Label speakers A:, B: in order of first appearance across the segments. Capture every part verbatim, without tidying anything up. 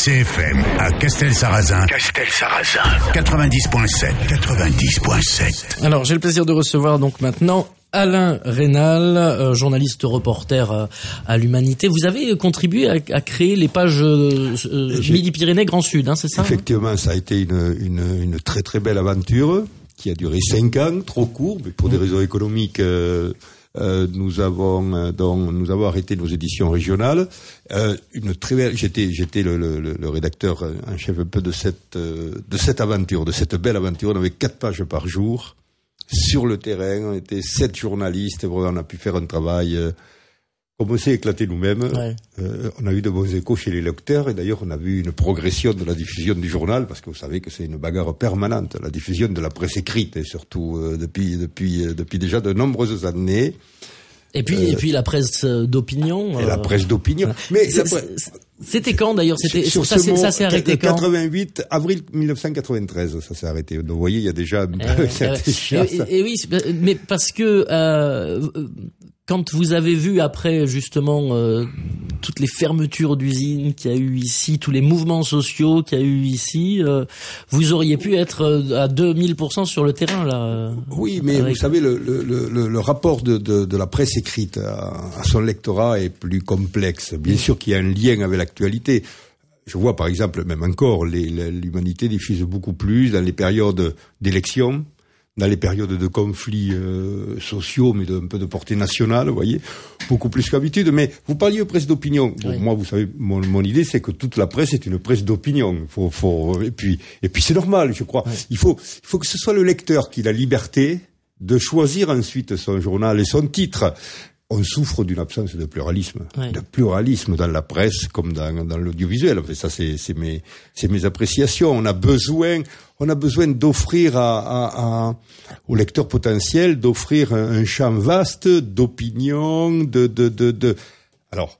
A: C F M à Castel-Sarrazin. Castel-Sarrazin. quatre-vingt-dix virgule sept. quatre-vingt-dix virgule sept.
B: Alors, j'ai le plaisir de recevoir donc maintenant Alain Rénal, euh, journaliste reporter euh, à l'Humanité. Vous avez contribué à, à créer les pages euh, euh, Midi-Pyrénées Grand Sud, hein, c'est ça?
C: Effectivement, ça a été une, une, une très très belle aventure qui a duré cinq ans, trop court, mais pour des raisons économiques, euh, euh, nous avons euh, donc nous avons arrêté nos éditions régionales. Euh, une très belle, j'étais j'étais le, le, le rédacteur en chef un peu de cette euh, de cette aventure, de cette belle aventure. On avait quatre pages par jour. Sur le terrain, on était sept journalistes, on a pu faire un travail, euh, comme on s'est éclaté nous-mêmes. Ouais. Euh, on a eu de bons échos chez les lecteurs, et d'ailleurs on a vu une progression de la diffusion du journal, parce que vous savez que c'est une bagarre permanente, la diffusion de la presse écrite, et surtout euh, depuis depuis euh, depuis déjà de nombreuses années.
B: Et puis euh, et puis la presse d'opinion.
C: Et euh, la presse d'opinion.
B: Voilà.
C: Mais
B: c'est,
C: presse...
B: c'était quand d'ailleurs? C'était
C: sur
B: ça,
C: ce mot,
B: ça s'est arrêté quand?
C: quatre-vingt-huit avril mille neuf cent quatre-vingt-treize, ça s'est arrêté. Donc vous voyez, il y a déjà un peu
B: euh,
C: cette
B: euh, et, et oui, mais parce que euh, quand vous avez vu après justement euh, toutes les fermetures d'usines qu'il y a eu ici, tous les mouvements sociaux qu'il y a eu ici, euh, vous auriez pu être à deux mille pour cent sur le terrain là.
C: Oui, mais avec... vous savez, le, le, le, le rapport de, de, de la presse écrite à, à son lectorat est plus complexe. Bien sûr qu'il y a un lien avec l'actualité. Je vois par exemple, même encore, les, l'Humanité diffuse beaucoup plus dans les périodes d'élections, dans les périodes de conflits euh, sociaux, mais d'un peu de portée nationale, vous voyez, beaucoup plus qu'habitude. Mais vous parliez de presse d'opinion. Bon, oui. Moi, vous savez, mon, mon idée, c'est que toute la presse est une presse d'opinion. Faut, faut, et puis, et puis c'est normal, je crois. Oui. Il faut, il faut que ce soit le lecteur qui ait la liberté de choisir ensuite son journal et son titre. On souffre d'une absence de pluralisme, oui. de pluralisme dans la presse comme dans, dans l'audiovisuel. Enfin, ça, c'est, c'est mes, c'est mes appréciations. On a besoin, on a besoin d'offrir à, à, à aux lecteurs potentiels, d'offrir un, un champ vaste d'opinions, de, de, de, de. Alors,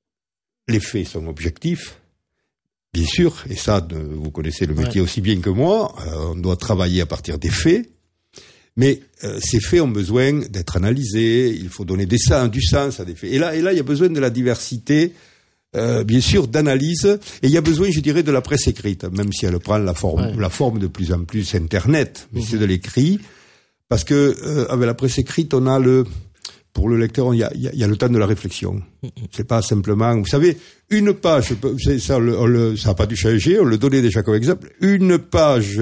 C: les faits sont objectifs, bien sûr, et ça, de, vous connaissez le métier oui. aussi bien que moi. Euh, on doit travailler à partir des faits. Mais euh, ces faits ont besoin d'être analysés, il faut donner des sens, du sens à des faits. Et là, et là, il y a besoin de la diversité, euh, bien sûr, d'analyse, et il y a besoin, je dirais, de la presse écrite, même si elle prend la forme, ouais. la forme de plus en plus Internet, mais mmh. c'est de l'écrit, parce que euh, avec la presse écrite, on a le, pour le lecteur, il y a, il y a le temps de la réflexion. Mmh. C'est pas simplement, vous savez, une page, ça, on le, ça n'a pas dû changer, on le donnait déjà comme exemple, une page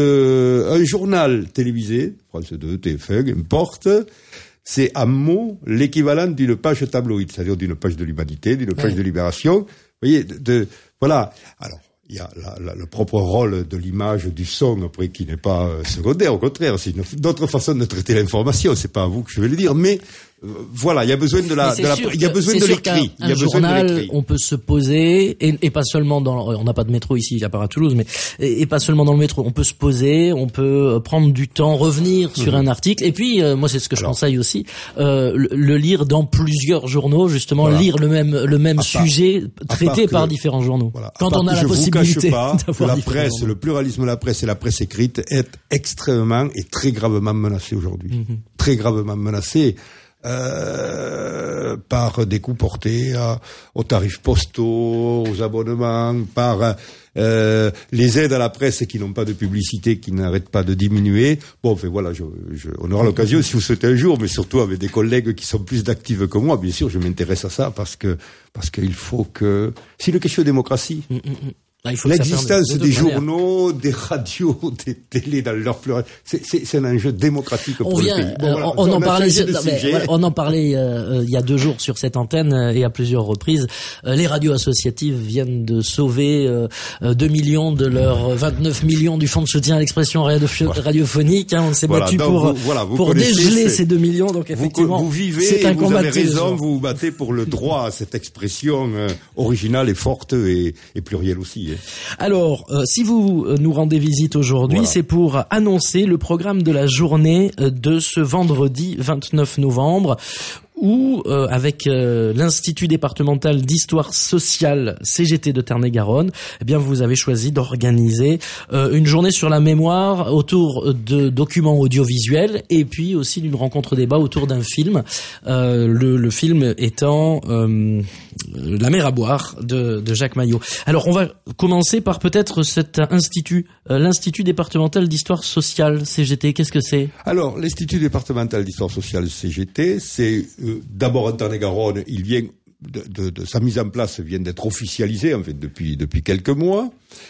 C: de un journal télévisé, France deux, T F un, n'importe, c'est à mot l'équivalent d'une page tabloïd, c'est-à-dire d'une page de l'Humanité, d'une page ouais. de Libération. Vous voyez, de, de voilà. Alors, il y a la, la, le propre rôle de l'image, du son, après, qui n'est pas euh, secondaire, au contraire, c'est une autre façon de traiter l'information, c'est pas à vous que je vais le dire, mais euh, voilà, il y a besoin de la, de la il y a besoin de l'écrit.
B: Il y a besoin de l'écrit. On peut se poser, et, et pas seulement dans, on n'a pas de métro ici, à part à Toulouse, mais, et, et pas seulement dans le métro, on peut se poser, on peut prendre du temps, revenir mmh. sur un article, et puis, euh, moi, c'est ce que Alors, je conseille aussi, euh, le, le lire dans plusieurs journaux, justement, voilà. lire le même, le même à sujet, part, traité par que, différents journaux. Voilà, quand on a la possibilité.
C: Je pas que la presse, le pluralisme de la presse et la presse écrite est extrêmement et très gravement menacé aujourd'hui. Mm-hmm. Très gravement menacé euh, par des coûts portés à, aux tarifs postaux, aux abonnements, par euh, les aides à la presse qui n'ont pas de publicité, qui n'arrêtent pas de diminuer. Bon, enfin voilà, je, je, on aura l'occasion, si vous souhaitez un jour, mais surtout avec des collègues qui sont plus d'actifs que moi, bien sûr, je m'intéresse à ça parce que parce qu'il faut que... C'est une question de démocratie. Mm-hmm.
B: Ah, il faut
C: L'existence
B: de, de
C: des journaux, des radios, des télés dans leur pluralité, c'est, c'est, c'est un enjeu démocratique pour
B: on vient,
C: le pays. Bon, voilà,
B: on, on, en parlait,
C: non,
B: mais, voilà, on en parlait euh, il y a deux jours sur cette antenne euh, et à plusieurs reprises. Euh, les radios associatives viennent de sauver euh, deux millions de leurs vingt-neuf millions du fonds de soutien à l'expression radio, voilà. radiophonique. Hein, on s'est voilà, battu donc pour, vous, voilà, vous pour dégeler ces deux millions. Donc effectivement,
C: vous, vous vivez,
B: c'est un
C: vous
B: combat
C: avez raison, vous vous battez pour le droit à cette expression euh, originale et forte et, et plurielle aussi. Hein.
B: Alors, euh, si vous nous rendez visite aujourd'hui, voilà. c'est pour annoncer le programme de la journée de ce vendredi vingt-neuf novembre. où, euh, avec euh, l'Institut départemental d'histoire sociale C G T de Tarn-et-Garonne, eh bien, vous avez choisi d'organiser euh, une journée sur la mémoire autour de documents audiovisuels et puis aussi d'une rencontre débat autour d'un film. Euh, le, le film étant euh, La mer à boire de, de Jacques Maillot. Alors, on va commencer par peut-être cet institut, euh, l'Institut départemental d'histoire sociale C G T. Qu'est-ce que c'est?
C: Alors, l'Institut départemental d'histoire sociale C G T, c'est euh, d'abord en Tarn-et-Garonne, il vient de, de, de sa mise en place vient d'être officialisée en fait depuis depuis quelques mois.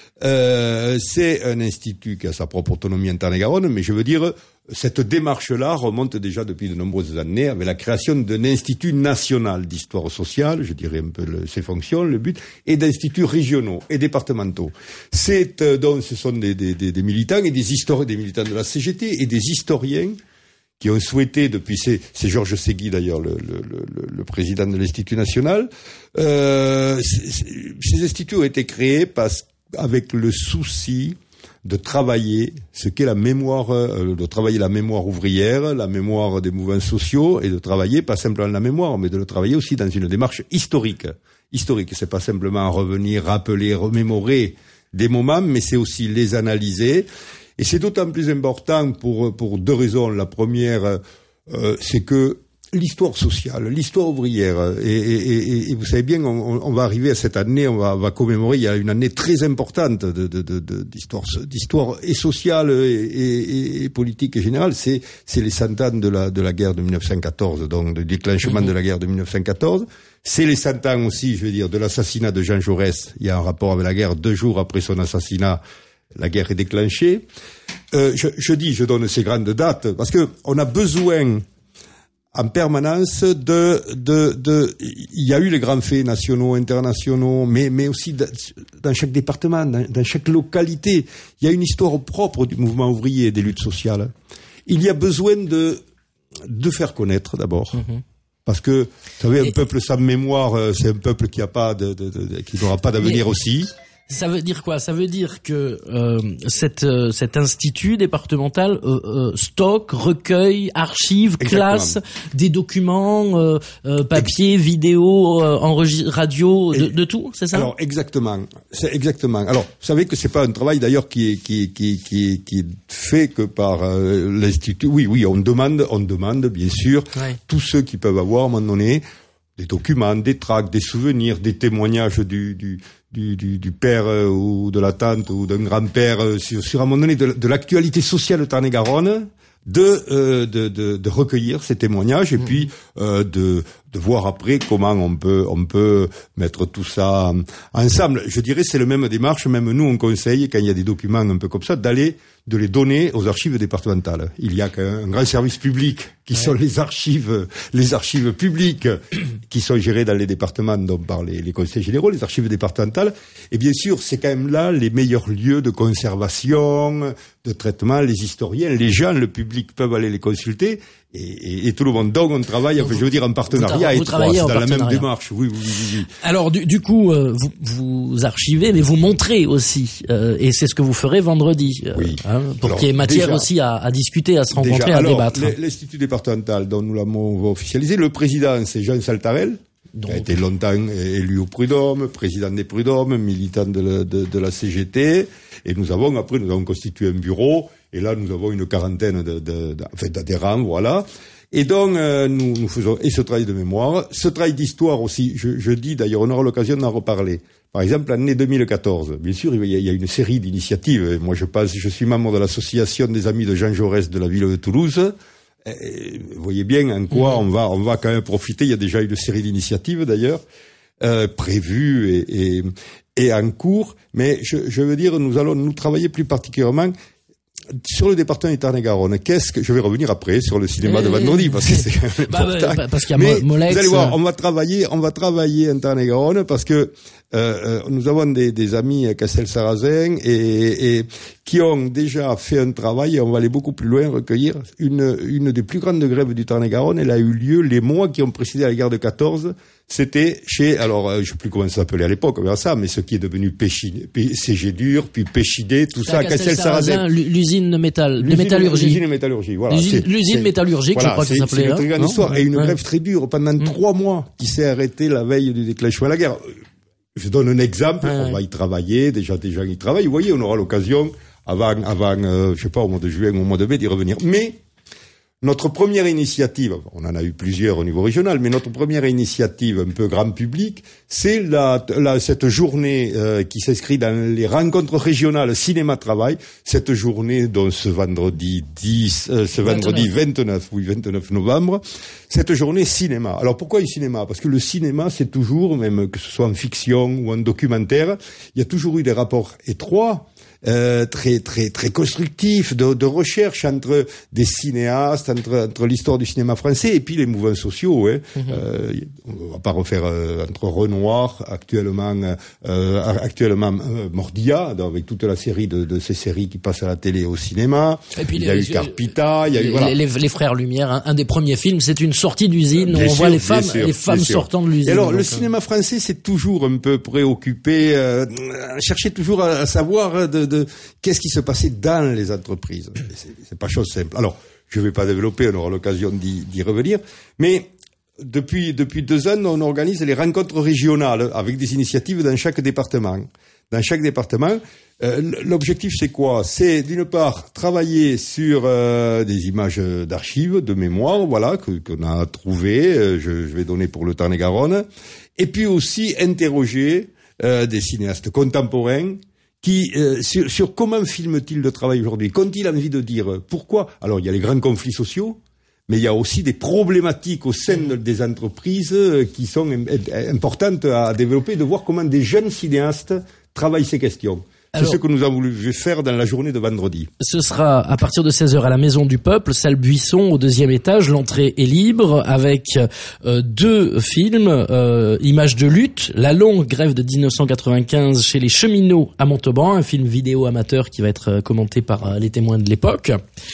C: Euh, c'est un institut qui a sa propre autonomie en Tarn-et-Garonne, mais je veux dire, cette démarche-là remonte déjà depuis de nombreuses années avec la création d'un institut national d'histoire sociale, je dirais un peu le, ses fonctions, le but, et d'instituts régionaux et départementaux. C'est euh, donc ce sont des, des, des, des militants et des historiens, des militants de la C G T et des historiens qui ont souhaité, depuis, c'est, c'est Georges Segui d'ailleurs, le, le, le, le président de l'Institut national, euh, ces instituts ont été créés parce, avec le souci de travailler ce qu'est la mémoire, euh, de travailler la mémoire ouvrière, la mémoire des mouvements sociaux, et de travailler pas simplement la mémoire, mais de le travailler aussi dans une démarche historique. Historique, c'est pas simplement revenir, rappeler, remémorer des moments, mais c'est aussi les analyser. Et c'est d'autant plus important pour pour deux raisons. La première, euh, c'est que l'histoire sociale, l'histoire ouvrière, et, et, et, et vous savez bien, on, on va arriver à cette année, on va, on va commémorer, il y a une année très importante de, de, de, de, d'histoire, d'histoire et sociale et, et, et politique et générale. C'est, c'est les cent ans de la, de la guerre de mille neuf cent quatorze, donc du déclenchement mmh. de la guerre de mille neuf cent quatorze. C'est les cent ans aussi, je veux dire, de l'assassinat de Jean Jaurès. Il y a un rapport avec la guerre, deux jours après son assassinat. La guerre est déclenchée. Euh, je, je dis, je donne ces grandes dates parce que on a besoin en permanence de, de, de. Il y a eu les grands faits nationaux, internationaux, mais mais aussi de, dans chaque département, dans, dans chaque localité, il y a une histoire propre du mouvement ouvrier et des luttes sociales. Il y a besoin de de faire connaître d'abord. Mmh. Parce que, vous savez, un et... peuple sans mémoire, c'est un peuple qui a pas de, de, de, de qui n'aura pas d'avenir et... aussi.
B: Ça veut dire quoi? Ça veut dire que euh, cette, euh, cet institut départemental euh, euh, stocke, recueille, archive,
C: Exactement.
B: classe des documents, euh, euh, papier, vidéo, euh, enregist- radio, de, de tout, c'est ça?
C: Alors exactement, c'est exactement. Alors vous savez que c'est pas un travail d'ailleurs qui est qui qui qui qui est fait que par euh, l'institut. Oui, oui, on demande, on demande bien sûr ouais. tous ceux qui peuvent avoir à un moment donné des documents, des tracts, des souvenirs, des témoignages du du Du, du, du père euh, ou de la tante ou d'un grand-père euh, sur, sur un moment donné de, de l'actualité sociale de Tarn-et-Garonne, de, euh, de, de, de recueillir ces témoignages et mmh. puis euh, de, de voir après comment on peut, on peut mettre tout ça ensemble. Je dirais c'est le même démarche, même nous on conseille quand il y a des documents un peu comme ça d'aller de les donner aux archives départementales. Il y a un grand service public qui ouais. sont les archives, les archives publiques qui sont gérées dans les départements donc par les, les conseils généraux, les archives départementales. Et bien sûr, c'est quand même là les meilleurs lieux de conservation, de traitement. Les historiens, les gens, le public peuvent aller les consulter. Et, et, et tout le monde. Donc on travaille, enfin, je veux dire, en partenariat
B: vous,
C: étroit, c'est dans la même démarche. Oui, oui, oui, oui.
B: Alors du, du coup, euh, vous, vous archivez, mais vous montrez aussi, euh, et c'est ce que vous ferez vendredi, euh,
C: oui.
B: hein, pour
C: alors,
B: qu'il y ait matière
C: déjà,
B: aussi à, à discuter, à se rencontrer,
C: déjà,
B: à
C: alors,
B: débattre.
C: L'Institut départemental dont nous l'avons officialisé, le président c'est Jean Saltarel. Donc, il a été longtemps élu au Prud'homme, président des Prud'hommes, militant de la, de, de la C G T, et nous avons après nous avons constitué un bureau, et là nous avons une quarantaine de, de, de, en fait, d'adhérents, voilà. Et donc euh, nous, nous faisons et ce travail de mémoire, ce travail d'histoire aussi. Je, je dis d'ailleurs, on aura l'occasion d'en reparler. Par exemple, l'année deux mille quatorze, bien sûr, il y a, il y a une série d'initiatives. Moi, je passe, je suis membre de l'association des amis de Jean Jaurès de la ville de Toulouse. Et vous voyez bien en quoi on va, on va quand même profiter. Il y a déjà une série d'initiatives d'ailleurs euh, prévues et, et, et en cours. Mais je, je veux dire, nous allons nous travailler plus particulièrement sur le département du Tarn-et-Garonne. Qu'est-ce que je vais revenir après sur le cinéma de vendredi parce que c'est quand même
B: bah,
C: important.
B: Bah, parce qu'il y a
C: Mais
B: Molex,
C: vous allez voir, on va travailler, on va travailler en Tarn-et-Garonne parce que euh, nous avons des, des amis à Castel-Sarrazin et, et qui ont déjà fait un travail. Et on va aller beaucoup plus loin, recueillir une une des plus grandes grèves du Tarn-et-Garonne. Elle a eu lieu les mois qui ont précédé la guerre de quatorze. c'était chez, alors euh, je sais plus comment ça s'appelait à l'époque, on verra ça, mais ce qui est devenu Péchiné, C G Dur, puis Péchidé, tout ça,
B: Castel-Sarrazin, l'usine de métal, de métallurgie.
C: L'usine de métallurgie, voilà.
B: L'usine métallurgique,
C: voilà,
B: je crois que ça s'appelait.
C: C'est une très grande
B: hein,
C: histoire,
B: non
C: et une
B: ouais.
C: grève très dure pendant mmh. trois mois, qui s'est arrêtée la veille du déclenchement de la guerre. Je donne un exemple, ouais, on va y travailler, déjà des gens y travaillent, vous voyez, on aura l'occasion, avant, avant, euh, je sais pas, au mois de juin ou au mois de mai, d'y revenir. Mais, notre première initiative, on en a eu plusieurs au niveau régional, mais notre première initiative un peu grand public, c'est la, la cette journée euh, qui s'inscrit dans les rencontres régionales cinéma-travail, cette journée dont ce vendredi dix, euh, ce vendredi vingt-neuf, oui, vingt-neuf novembre, cette journée cinéma. Alors pourquoi le cinéma? Parce que le cinéma, c'est toujours, même que ce soit en fiction ou en documentaire, il y a toujours eu des rapports étroits, Euh, très très très constructif de, de recherche entre des cinéastes, entre, entre l'histoire du cinéma français et puis les mouvements sociaux. Hein. Mm-hmm. Euh, on va pas refaire euh, entre Renoir actuellement euh, actuellement euh, Mordia, avec toute la série de, de ces séries qui passent à la télé et au cinéma. Et puis il y a les, eu Carpita, il y a
B: les,
C: eu voilà.
B: les, les, les frères Lumière. Hein. Un des premiers films, c'est une sortie d'usine où on sûr, voit les femmes sûr, les femmes sortant de l'usine.
C: Et alors
B: donc,
C: le cinéma français, c'est toujours un peu préoccupé, euh, chercher toujours à, à savoir de, de qu'est-ce qui se passait dans les entreprises. C'est, c'est pas chose simple. Alors, je vais pas développer, on aura l'occasion d'y, d'y revenir, mais depuis depuis deux ans, on organise les rencontres régionales avec des initiatives dans chaque département. Dans chaque département, euh, l'objectif c'est quoi? C'est d'une part travailler sur euh, des images d'archives, de mémoire, voilà, que, qu'on a trouvées. Euh, je, je vais donner pour le Tarn-et-Garonne, et puis aussi interroger euh, des cinéastes contemporains. Qui euh, sur, sur comment filme-t-il le travail aujourd'hui? Qu'ont-ils envie de dire? Pourquoi? Alors il y a les grands conflits sociaux, mais il y a aussi des problématiques au sein des entreprises euh, qui sont im- importantes à développer, de voir comment des jeunes cinéastes travaillent ces questions. C'est Alors, ce que nous avons voulu faire dans la journée de vendredi.
B: Ce sera à partir de seize heures à la Maison du Peuple, salle Buisson, au deuxième étage. L'entrée est libre avec euh, deux films, euh, Images de lutte, La longue grève de dix-neuf cent quatre-vingt-quinze chez les cheminots à Montauban, un film vidéo amateur qui va être commenté par euh, les témoins de l'époque.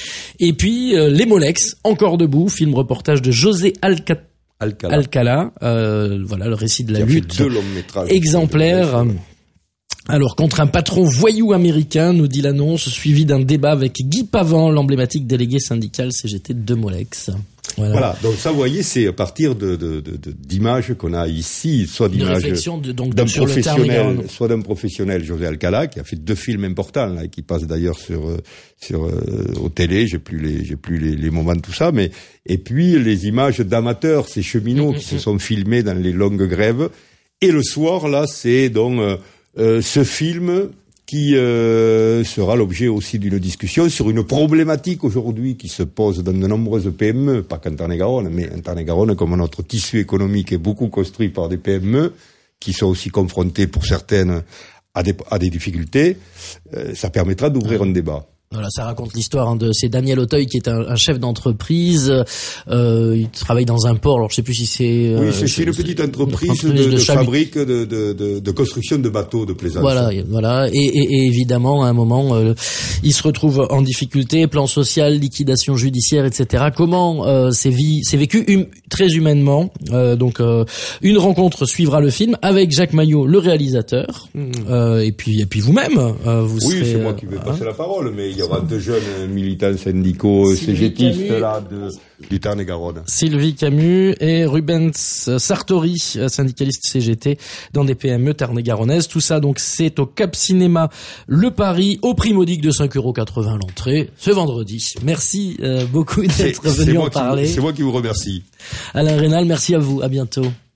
B: Et puis euh, Les Molex, encore debout, film reportage de José Alca- Alcala, Alcala euh, voilà le récit de la lutte exemplaire. Alors, contre un patron voyou américain, nous dit l'annonce, suivi d'un débat avec Guy Pavant, l'emblématique délégué syndical C G T de Molex.
C: Voilà. voilà. Donc ça, vous voyez, c'est à partir de, de, de, de d'images qu'on a ici, soit d'images
B: de, donc,
C: d'un
B: sur
C: professionnel, soit d'un professionnel, José Alcala, qui a fait deux films importants, là, qui passent d'ailleurs sur, sur, euh, aux télé. J'ai plus les, j'ai plus les, les moments de tout ça, mais, et puis les images d'amateurs, ces cheminots mmh, qui mmh. se sont filmés dans les longues grèves. Et le soir, là, c'est donc, euh, Euh, ce film qui euh, sera l'objet aussi d'une discussion sur une problématique aujourd'hui qui se pose dans de nombreuses P M E, pas qu'en Tarn-et-Garonne, mais en Tarn-et-Garonne, comme notre tissu économique est beaucoup construit par des P M E, qui sont aussi confrontées pour certaines à des, à des difficultés, euh, ça permettra d'ouvrir un débat.
B: Voilà, ça raconte l'histoire hein, de c'est Daniel Auteuil qui est un, un chef d'entreprise. Euh, il travaille dans un port. Alors je sais plus si c'est. Euh,
C: oui, c'est, c'est une petite entreprise, entreprise de, de, de fabrique de, de, de, de construction de bateaux de plaisance.
B: Voilà, voilà. Et, et, et évidemment, à un moment, euh, il se retrouve en difficulté, plan social, liquidation judiciaire, et cetera. Comment euh, c'est, vi- c'est vécu hum, très humainement. Euh, donc, euh, une rencontre suivra le film avec Jacques Maillot, le réalisateur, mmh. euh, et puis et puis vous-même. Euh, vous
C: oui,
B: serez,
C: c'est moi qui vais
B: euh,
C: passer
B: hein
C: la parole, mais il y aura deux jeunes militants syndicaux cégétistes là de, du Tarn-et-Garonne.
B: Sylvie Camus et Rubens Sartori, syndicaliste C G T dans des P M E tarn-et-garonnaises. Tout ça donc c'est au Cap Cinéma Le Paris, au prix modique de cinq euros quatre-vingts l'entrée, ce vendredi. Merci euh, beaucoup d'être
C: c'est,
B: venu
C: c'est
B: en parler.
C: Qui, c'est moi qui vous remercie.
B: Alain Rénal, merci à vous, à bientôt.